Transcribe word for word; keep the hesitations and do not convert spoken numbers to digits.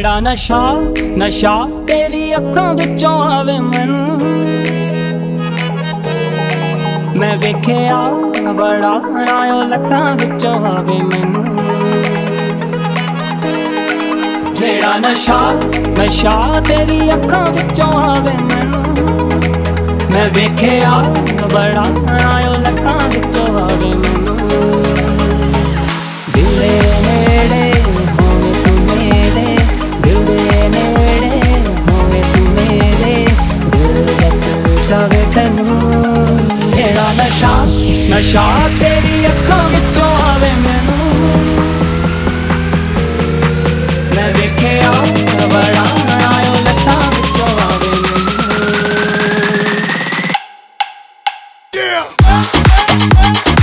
जेड़ा नशा नशा तेरी अखां विचों आवे मैनू, मैं वेखिया बड़ा नायो लटां विचों आवे मैनू। जेड़ा नशा नशा तेरी अखां विचों आवे मैनू, मैं वेखिया बड़ा नायो लटां विचों आवे मैनू। दिल दे नेड़े होवे तू मेरे, दिल दे नेड़े होवे तू मेरे, दिल बस जावे तैनू। जेड़ा नशा नशा तेरी अखां विचों आवे मैनू, मैं वेखिया बड़ा नायो लटां विचों आवे मैनू।